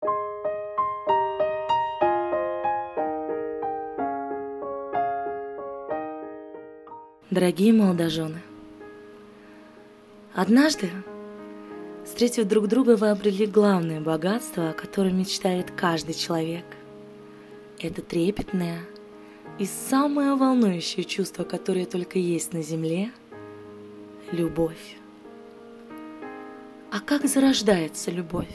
Дорогие молодожены, однажды, встретив друг друга, вы обрели главное богатство, о котором мечтает каждый человек. Это трепетное и самое волнующее чувство, которое только есть на земле – любовь. А как зарождается любовь?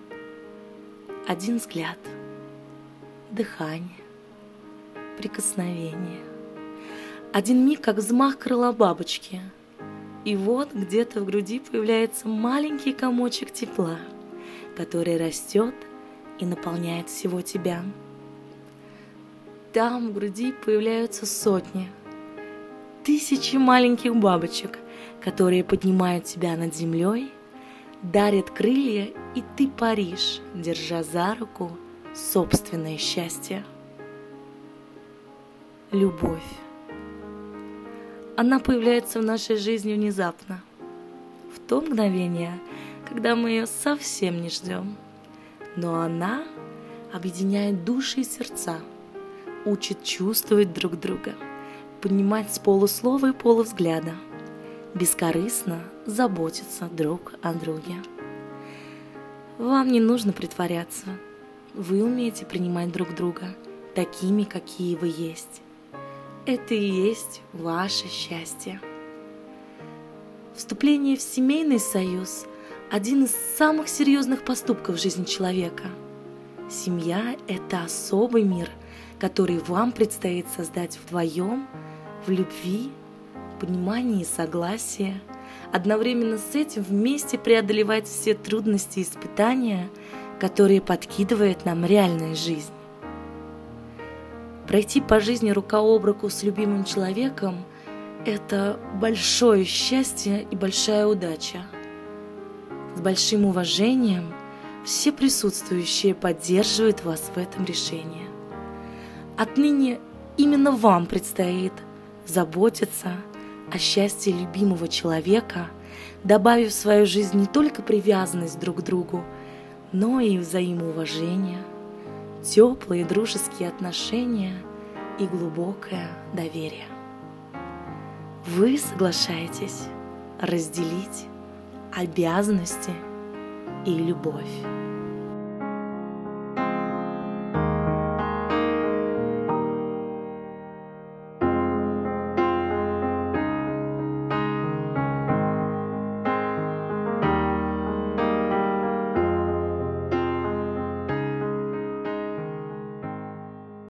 Один взгляд, дыхание, прикосновение. Один миг, как взмах крыла бабочки. И вот где-то в груди появляется маленький комочек тепла, который растет и наполняет всего тебя. Там в груди появляются сотни, тысячи маленьких бабочек, которые поднимают тебя над землей, дарят крылья, и ты паришь, держа за руку собственное счастье. Любовь. Она появляется в нашей жизни внезапно, в то мгновение, когда мы ее совсем не ждем. Но она объединяет души и сердца, учит чувствовать друг друга, понимать с полуслова и полувзгляда, бескорыстно заботиться друг о друге. Вам не нужно притворяться, вы умеете принимать друг друга такими, какие вы есть. Это и есть ваше счастье. Вступление в семейный союз – один из самых серьезных поступков в жизни человека. Семья – это особый мир, который вам предстоит создать вдвоем, в любви, понимании и согласии, одновременно с этим вместе преодолевать все трудности и испытания, которые подкидывает нам реальная жизнь. Пройти по жизни рука об руку с любимым человеком – это большое счастье и большая удача. С большим уважением все присутствующие поддерживают вас в этом решении. Отныне именно вам предстоит заботиться о счастье любимого человека, добавив в свою жизнь не только привязанность друг к другу, но и взаимоуважение, теплые дружеские отношения и глубокое доверие. Вы соглашаетесь разделить обязанности и любовь.